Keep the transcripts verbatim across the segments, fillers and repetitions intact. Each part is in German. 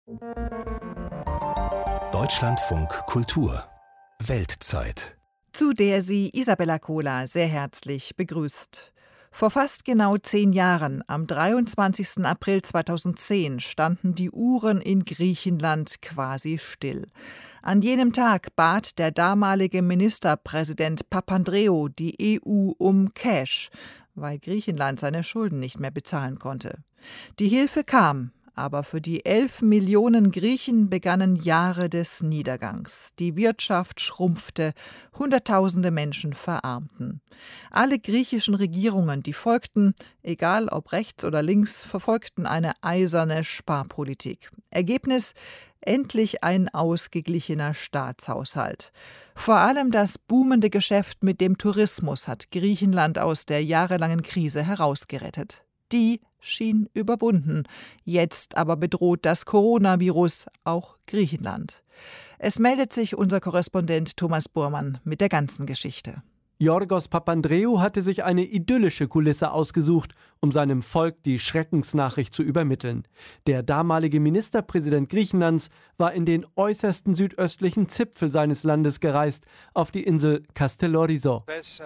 Deutschlandfunk Kultur Weltzeit, zu der sie Isabella Kohler sehr herzlich begrüßt. Vor fast genau zehn Jahren, am dreiundzwanzigsten April zweitausendzehn, standen die Uhren in Griechenland quasi still. An jenem Tag bat der damalige Ministerpräsident Papandreou die E U um Cash, weil Griechenland seine Schulden nicht mehr bezahlen konnte. Die Hilfe kam. Aber für die elf Millionen Griechen begannen Jahre des Niedergangs. Die Wirtschaft schrumpfte, Hunderttausende Menschen verarmten. Alle griechischen Regierungen, die folgten, egal ob rechts oder links, verfolgten eine eiserne Sparpolitik. Ergebnis: endlich ein ausgeglichener Staatshaushalt. Vor allem das boomende Geschäft mit dem Tourismus hat Griechenland aus der jahrelangen Krise herausgerettet. Die schien überwunden. Jetzt aber bedroht das Coronavirus auch Griechenland. Es meldet sich unser Korrespondent Thomas Burmann mit der ganzen Geschichte. Yorgos Papandreou hatte sich eine idyllische Kulisse ausgesucht, um seinem Volk die Schreckensnachricht zu übermitteln. Der damalige Ministerpräsident Griechenlands war in den äußersten südöstlichen Zipfel seines Landes gereist, auf die Insel Kastellorizo.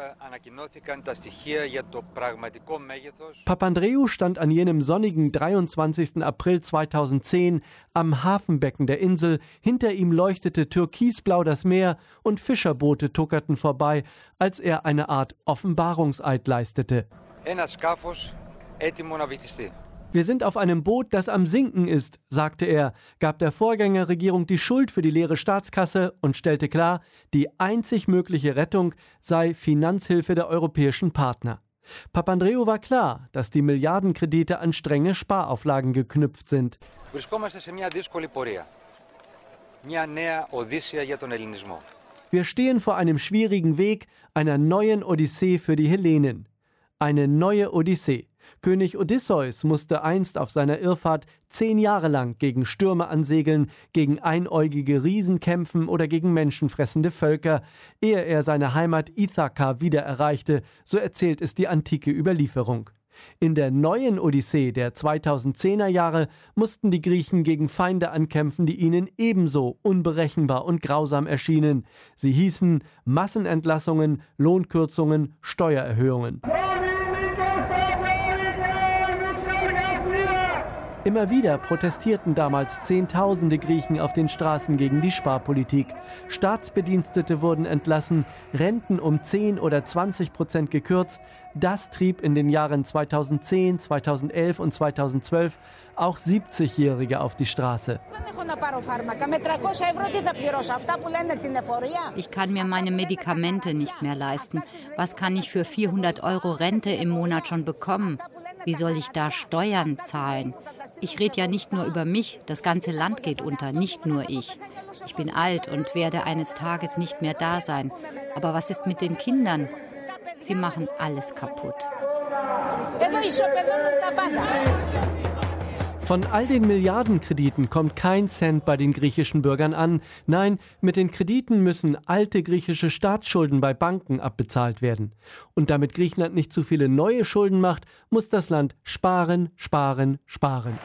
Papandreou stand an jenem sonnigen dreiundzwanzigsten April zweitausendzehn am Hafenbecken der Insel. Hinter ihm leuchtete türkisblau das Meer und Fischerboote tuckerten vorbei, als er eine Art Offenbarungseid leistete. Wir sind auf einem Boot, das am Sinken ist, sagte er, gab der Vorgängerregierung die Schuld für die leere Staatskasse und stellte klar, die einzig mögliche Rettung sei Finanzhilfe der europäischen Partner. Papandreou war klar, dass die Milliardenkredite an strenge Sparauflagen geknüpft sind. Wir stehen vor einem schwierigen Weg, einer neuen Odyssee für die Hellenen. Eine neue Odyssee. König Odysseus musste einst auf seiner Irrfahrt zehn Jahre lang gegen Stürme ansegeln, gegen einäugige Riesen kämpfen oder gegen menschenfressende Völker, ehe er seine Heimat Ithaka wieder erreichte, so erzählt es die antike Überlieferung. In der neuen Odyssee der zweitausendzehner Jahre mussten die Griechen gegen Feinde ankämpfen, die ihnen ebenso unberechenbar und grausam erschienen. Sie hießen Massenentlassungen, Lohnkürzungen, Steuererhöhungen. Immer wieder protestierten damals Zehntausende Griechen auf den Straßen gegen die Sparpolitik. Staatsbedienstete wurden entlassen, Renten um zehn oder zwanzig Prozent gekürzt. Das trieb in den Jahren zweitausendzehn, zweitausendelf und zweitausendzwölf auch siebzigjährige auf die Straße. Ich kann mir meine Medikamente nicht mehr leisten. Was kann ich für vierhundert Euro Rente im Monat schon bekommen? Wie soll ich da Steuern zahlen? Ich rede ja nicht nur über mich, das ganze Land geht unter, nicht nur ich. Ich bin alt und werde eines Tages nicht mehr da sein. Aber was ist mit den Kindern? Sie machen alles kaputt. Von all den Milliardenkrediten kommt kein Cent bei den griechischen Bürgern an. Nein, mit den Krediten müssen alte griechische Staatsschulden bei Banken abbezahlt werden. Und damit Griechenland nicht zu viele neue Schulden macht, muss das Land sparen, sparen, sparen.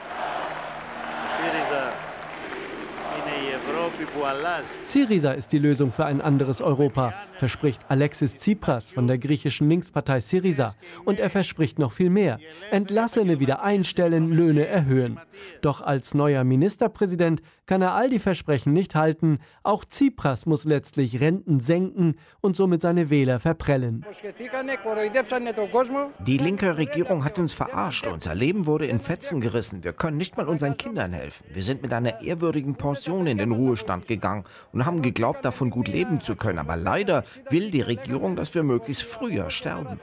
Syriza ist die Lösung für ein anderes Europa, verspricht Alexis Tsipras von der griechischen Linkspartei Syriza. Und er verspricht noch viel mehr. Entlassene wieder einstellen, Löhne erhöhen. Doch als neuer Ministerpräsident kann er all die Versprechen nicht halten. Auch Tsipras muss letztlich Renten senken und somit seine Wähler verprellen. Die linke Regierung hat uns verarscht. Unser Leben wurde in Fetzen gerissen. Wir können nicht mal unseren Kindern helfen. Wir sind mit einer ehrwürdigen Pension in den Ruhestand gegangen und haben geglaubt, davon gut leben zu können. Aber leider will die Regierung, dass wir möglichst früher sterben.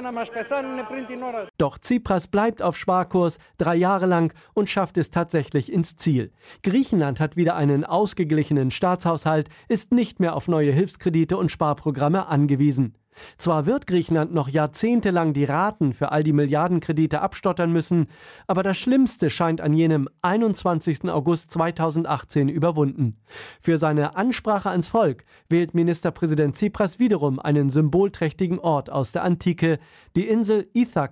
Doch Tsipras bleibt auf Sparkurs drei Jahre lang und schafft es tatsächlich ins Ziel. Griechenland hat wieder einen ausgeglichenen Staatshaushalt, ist nicht mehr auf neue Hilfskredite und Sparprogramme angewiesen. Zwar wird Griechenland noch jahrzehntelang die Raten für all die Milliardenkredite abstottern müssen, aber das Schlimmste scheint an jenem einundzwanzigsten August zweitausendachtzehn überwunden. Für seine Ansprache ans Volk wählt Ministerpräsident Tsipras wiederum einen symbolträchtigen Ort aus der Antike, die Insel Ithaka.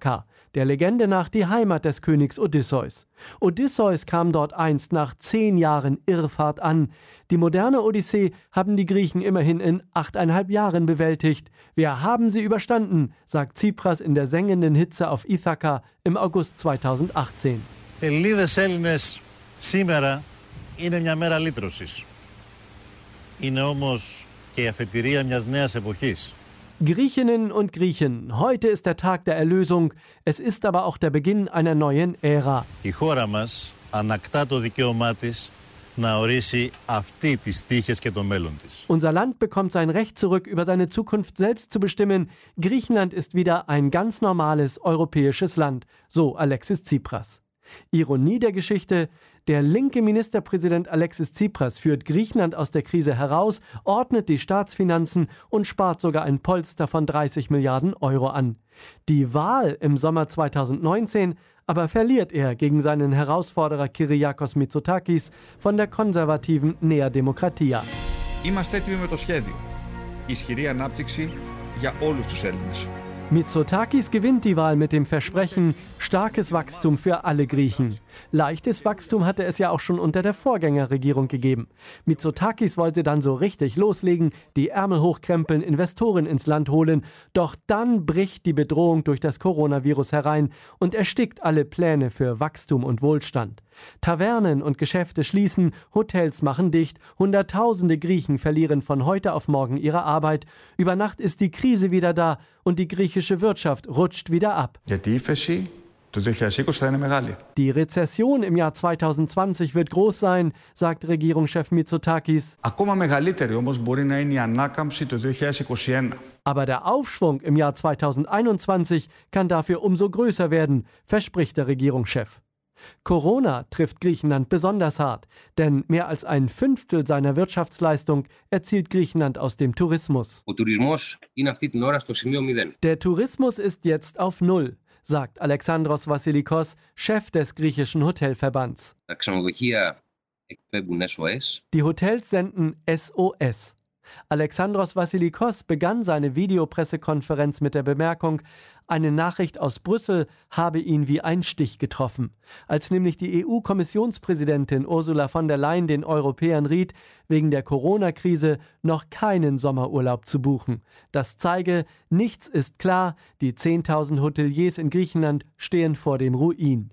der Legende nach die Heimat des Königs Odysseus. Odysseus kam dort einst nach zehn Jahren Irrfahrt an. Die moderne Odyssee haben die Griechen immerhin in achteinhalb Jahren bewältigt. Wir haben sie überstanden, sagt Tsipras in der sengenden Hitze auf Ithaka im August zweitausendachtzehn. Ελληνίδες Έλληνες, σήμερα είναι μια μέρα λύτρωσης. Είναι όμως και η αφετηρία μιας νέας εποχής. Griechinnen und Griechen, heute ist der Tag der Erlösung, es ist aber auch der Beginn einer neuen Ära. Η χώρα μας ανακτά το δικαίωμά της να ορίσει αυτή τις τύχες και το μέλλον της. Unser Land bekommt sein Recht zurück, über seine Zukunft selbst zu bestimmen. Griechenland ist wieder ein ganz normales europäisches Land, so Alexis Tsipras. Ironie der Geschichte: Der linke Ministerpräsident Alexis Tsipras führt Griechenland aus der Krise heraus, ordnet die Staatsfinanzen und spart sogar ein Polster von dreißig Milliarden Euro an. Die Wahl im Sommer zweitausendneunzehn aber verliert er gegen seinen Herausforderer Kyriakos Mitsotakis von der konservativen Nea Demokratia. Είμαστε έτοιμοι με το σχέδιο. Ισχυρή ανάπτυξη για όλους τους Έλληνες. Mitsotakis gewinnt die Wahl mit dem Versprechen, starkes Wachstum für alle Griechen. Leichtes Wachstum hatte es ja auch schon unter der Vorgängerregierung gegeben. Mitsotakis wollte dann so richtig loslegen, die Ärmel hochkrempeln, Investoren ins Land holen. Doch dann bricht die Bedrohung durch das Coronavirus herein und erstickt alle Pläne für Wachstum und Wohlstand. Tavernen und Geschäfte schließen, Hotels machen dicht, Hunderttausende Griechen verlieren von heute auf morgen ihre Arbeit. Über Nacht ist die Krise wieder da und die griechische Wirtschaft rutscht wieder ab. Die Rezession im Jahr zweitausendzwanzig wird groß sein, sagt Regierungschef Mitsotakis. Aber der Aufschwung im Jahr zweitausendeinundzwanzig kann dafür umso größer werden, verspricht der Regierungschef. Corona trifft Griechenland besonders hart, denn mehr als ein Fünftel seiner Wirtschaftsleistung erzielt Griechenland aus dem Tourismus. Der Tourismus ist jetzt auf Null, sagt Alexandros Vassilikos, Chef des griechischen Hotelverbands. Die Hotels senden S O S. Alexandros Vassilikos begann seine Videopressekonferenz mit der Bemerkung, eine Nachricht aus Brüssel habe ihn wie ein Stich getroffen. Als nämlich die E U-Kommissionspräsidentin Ursula von der Leyen den Europäern riet, wegen der Corona-Krise noch keinen Sommerurlaub zu buchen. Das zeige, nichts ist klar, die zehntausend Hoteliers in Griechenland stehen vor dem Ruin.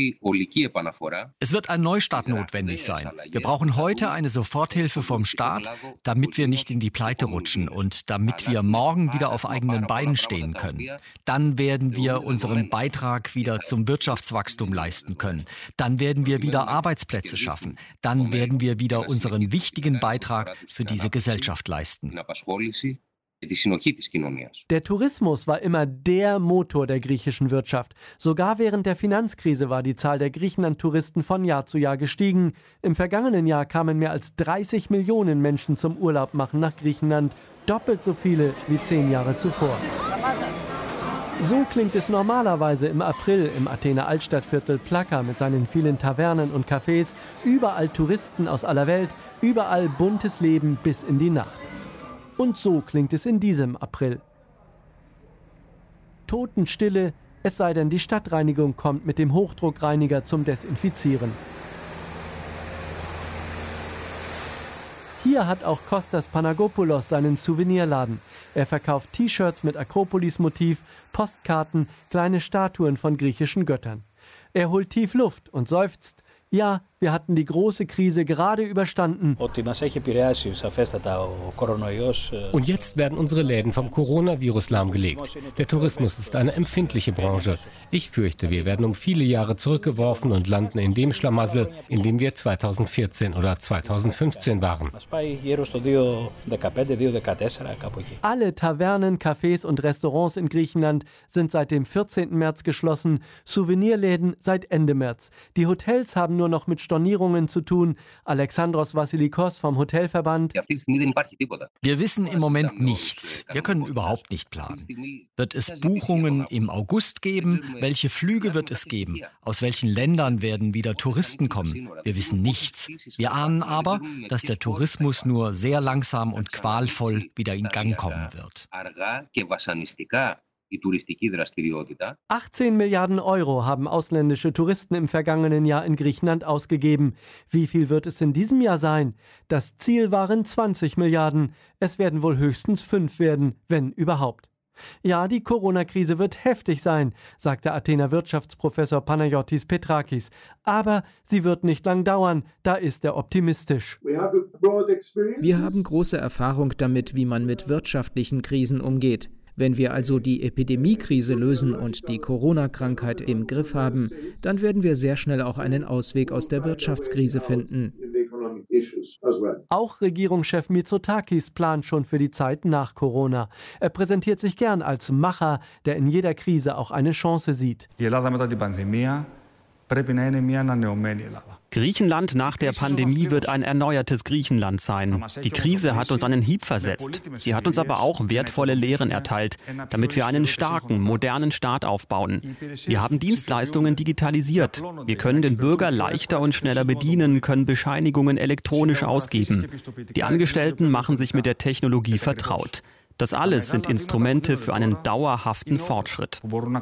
Es wird ein Neustart notwendig sein. Wir brauchen heute eine Soforthilfe vom Staat, damit wir nicht in die Pleite rutschen und damit wir morgen wieder auf eigenen Beinen stehen können. Dann werden wir unseren Beitrag wieder zum Wirtschaftswachstum leisten können. Dann werden wir wieder Arbeitsplätze schaffen. Dann werden wir wieder unseren wichtigen Beitrag für diese Gesellschaft leisten. Der Tourismus war immer der Motor der griechischen Wirtschaft. Sogar während der Finanzkrise war die Zahl der Griechenland-Touristen von Jahr zu Jahr gestiegen. Im vergangenen Jahr kamen mehr als dreißig Millionen Menschen zum Urlaub machen nach Griechenland. Doppelt so viele wie zehn Jahre zuvor. So klingt es normalerweise im April im Athener Altstadtviertel Plaka mit seinen vielen Tavernen und Cafés. Überall Touristen aus aller Welt, überall buntes Leben bis in die Nacht. Und so klingt es in diesem April. Totenstille, es sei denn, die Stadtreinigung kommt mit dem Hochdruckreiniger zum Desinfizieren. Hier hat auch Kostas Panagopoulos seinen Souvenirladen. Er verkauft T-Shirts mit Akropolis-Motiv, Postkarten, kleine Statuen von griechischen Göttern. Er holt tief Luft und seufzt: Ja, wir hatten die große Krise gerade überstanden. Und jetzt werden unsere Läden vom Coronavirus lahmgelegt. Der Tourismus ist eine empfindliche Branche. Ich fürchte, wir werden um viele Jahre zurückgeworfen und landen in dem Schlamassel, in dem wir zweitausendvierzehn oder zweitausendfünfzehn waren. Alle Tavernen, Cafés und Restaurants in Griechenland sind seit dem vierzehnten März geschlossen, Souvenirläden seit Ende März. Die Hotels haben nur noch mit Stornierungen zu tun. Alexandros Vassilikos vom Hotelverband. Wir wissen im Moment nichts. Wir können überhaupt nicht planen. Wird es Buchungen im August geben? Welche Flüge wird es geben? Aus welchen Ländern werden wieder Touristen kommen? Wir wissen nichts. Wir ahnen aber, dass der Tourismus nur sehr langsam und qualvoll wieder in Gang kommen wird. achtzehn Milliarden Euro haben ausländische Touristen im vergangenen Jahr in Griechenland ausgegeben. Wie viel wird es in diesem Jahr sein? Das Ziel waren zwanzig Milliarden. Es werden wohl höchstens fünf werden, wenn überhaupt. Ja, die Corona-Krise wird heftig sein, sagte Athener Wirtschaftsprofessor Panayotis Petrakis. Aber sie wird nicht lang dauern, da ist er optimistisch. Wir haben große Erfahrung damit, wie man mit wirtschaftlichen Krisen umgeht. Wenn wir also die Epidemiekrise lösen und die Corona-Krankheit im Griff haben, dann werden wir sehr schnell auch einen Ausweg aus der Wirtschaftskrise finden. Auch Regierungschef Mitsotakis plant schon für die Zeit nach Corona. Er präsentiert sich gern als Macher, der in jeder Krise auch eine Chance sieht. Griechenland nach der Pandemie wird ein erneuertes Griechenland sein. Die Krise hat uns einen Hieb versetzt. Sie hat uns aber auch wertvolle Lehren erteilt, damit wir einen starken, modernen Staat aufbauen. Wir haben Dienstleistungen digitalisiert. Wir können den Bürger leichter und schneller bedienen, können Bescheinigungen elektronisch ausgeben. Die Angestellten machen sich mit der Technologie vertraut. Das alles sind Instrumente für einen dauerhaften Fortschritt.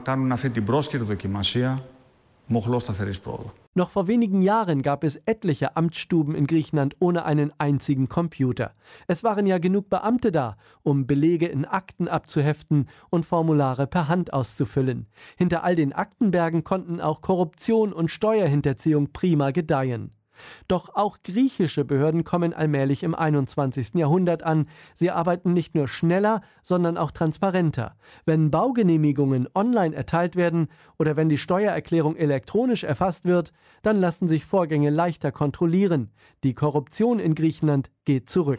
Noch vor wenigen Jahren gab es etliche Amtsstuben in Griechenland ohne einen einzigen Computer. Es waren ja genug Beamte da, um Belege in Akten abzuheften und Formulare per Hand auszufüllen. Hinter all den Aktenbergen konnten auch Korruption und Steuerhinterziehung prima gedeihen. Doch auch griechische Behörden kommen allmählich im einundzwanzigsten Jahrhundert an. Sie arbeiten nicht nur schneller, sondern auch transparenter. Wenn Baugenehmigungen online erteilt werden oder wenn die Steuererklärung elektronisch erfasst wird, dann lassen sich Vorgänge leichter kontrollieren. Die Korruption in Griechenland geht zurück.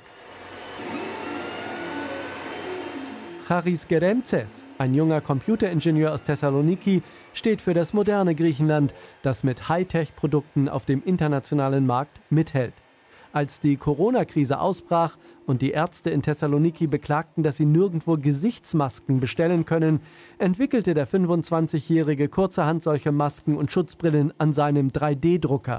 Charis Geremtzes, ein junger Computeringenieur aus Thessaloniki, steht für das moderne Griechenland, das mit Hightech-Produkten auf dem internationalen Markt mithält. Als die Corona-Krise ausbrach und die Ärzte in Thessaloniki beklagten, dass sie nirgendwo Gesichtsmasken bestellen können, entwickelte der fünfundzwanzigjährige kurzerhand solche Masken und Schutzbrillen an seinem drei D Drucker.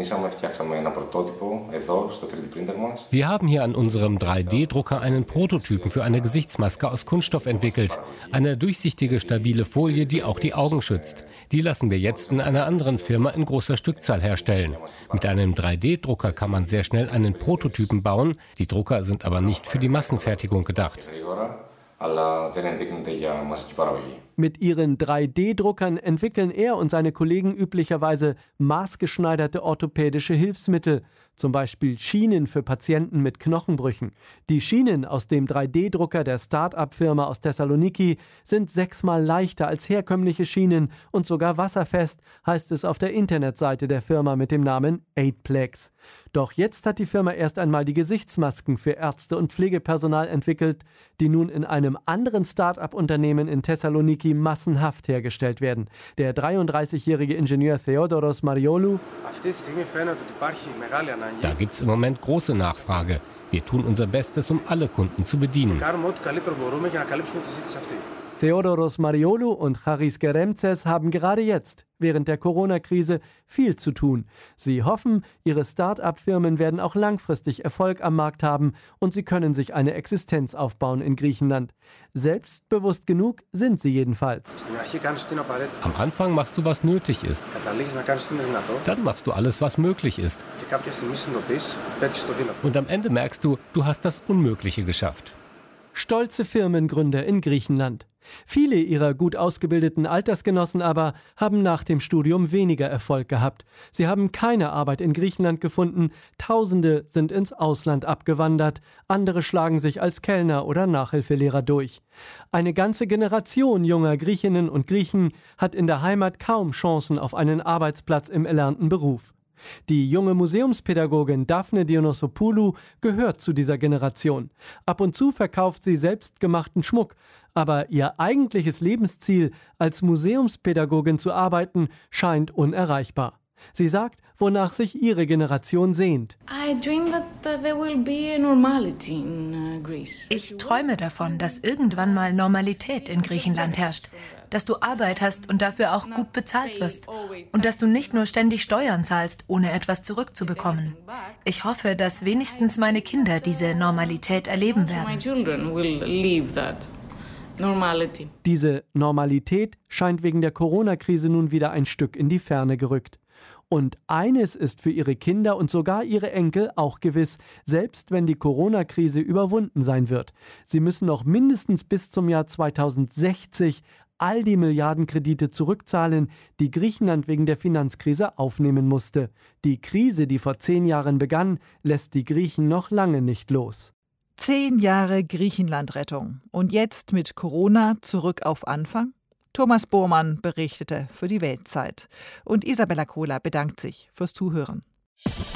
Wir haben hier an unserem drei D Drucker einen Prototypen für eine Gesichtsmaske aus Kunststoff entwickelt. Eine durchsichtige, stabile Folie, die auch die Augen schützt. Die lassen wir jetzt in einer anderen Firma in großer Stückzahl herstellen. Mit einem drei D Drucker kann man sehr schnell einen Prototypen bauen. Die Drucker sind aber nicht für die Massenfertigung gedacht. Mit ihren drei D Druckern entwickeln er und seine Kollegen üblicherweise maßgeschneiderte orthopädische Hilfsmittel, zum Beispiel Schienen für Patienten mit Knochenbrüchen. Die Schienen aus dem drei D Drucker der Start-up-Firma aus Thessaloniki sind sechsmal leichter als herkömmliche Schienen und sogar wasserfest, heißt es auf der Internetseite der Firma mit dem Namen Eightplex. Doch jetzt hat die Firma erst einmal die Gesichtsmasken für Ärzte und Pflegepersonal entwickelt, die nun in einem anderen Start-up-Unternehmen in Thessaloniki massenhaft hergestellt werden. Der dreiunddreißigjährige Ingenieur Theodoros Mariolou: Da gibt es im Moment große Nachfrage. Wir tun unser Bestes, um alle Kunden zu bedienen. Theodoros Mariolou und Charis Geremtzes haben gerade jetzt, während der Corona-Krise, viel zu tun. Sie hoffen, ihre Start-up-Firmen werden auch langfristig Erfolg am Markt haben und sie können sich eine Existenz aufbauen in Griechenland. Selbstbewusst genug sind sie jedenfalls. Am Anfang machst du, was nötig ist. Dann machst du alles, was möglich ist. Und am Ende merkst du, du hast das Unmögliche geschafft. Stolze Firmengründer in Griechenland. Viele ihrer gut ausgebildeten Altersgenossen aber haben nach dem Studium weniger Erfolg gehabt. Sie haben keine Arbeit in Griechenland gefunden, Tausende sind ins Ausland abgewandert, andere schlagen sich als Kellner oder Nachhilfelehrer durch. Eine ganze Generation junger Griechinnen und Griechen hat in der Heimat kaum Chancen auf einen Arbeitsplatz im erlernten Beruf. Die junge Museumspädagogin Daphne Dionysopoulou gehört zu dieser Generation. Ab und zu verkauft sie selbstgemachten Schmuck, aber ihr eigentliches Lebensziel, als Museumspädagogin zu arbeiten, scheint unerreichbar. Sie sagt, wonach sich ihre Generation sehnt. Ich träume davon, dass irgendwann mal Normalität in Griechenland herrscht. Dass du Arbeit hast und dafür auch gut bezahlt wirst. Und dass du nicht nur ständig Steuern zahlst, ohne etwas zurückzubekommen. Ich hoffe, dass wenigstens meine Kinder diese Normalität erleben werden. Normality. Diese Normalität scheint wegen der Corona-Krise nun wieder ein Stück in die Ferne gerückt. Und eines ist für ihre Kinder und sogar ihre Enkel auch gewiss, selbst wenn die Corona-Krise überwunden sein wird. Sie müssen noch mindestens bis zum Jahr zweitausendsechzig all die Milliardenkredite zurückzahlen, die Griechenland wegen der Finanzkrise aufnehmen musste. Die Krise, die vor zehn Jahren begann, lässt die Griechen noch lange nicht los. Zehn Jahre Griechenland-Rettung. Und jetzt mit Corona zurück auf Anfang? Thomas Bormann berichtete für die Weltzeit. Und Isabella Kohler bedankt sich fürs Zuhören.